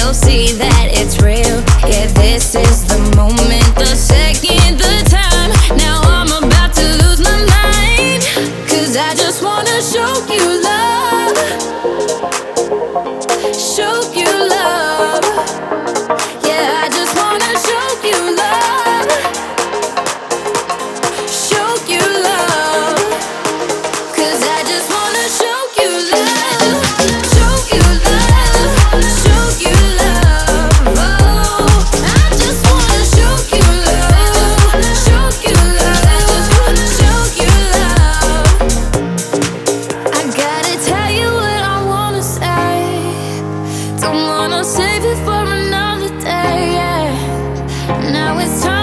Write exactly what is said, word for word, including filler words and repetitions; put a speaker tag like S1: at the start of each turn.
S1: you'll see that it's real. Yeah, this is the moment, the second, the time. Now I'm about to lose my mind, 'cause I just wanna show you love. Show you love. Yeah, I just wanna show you love. Show you love. 'Cause I just wanna show you love. Show you love. Show you love. Oh, I just wanna show you love. Show you love. Show you love. I gotta tell you what I wanna say. Don't wanna save it for another day, yeah. Now it's time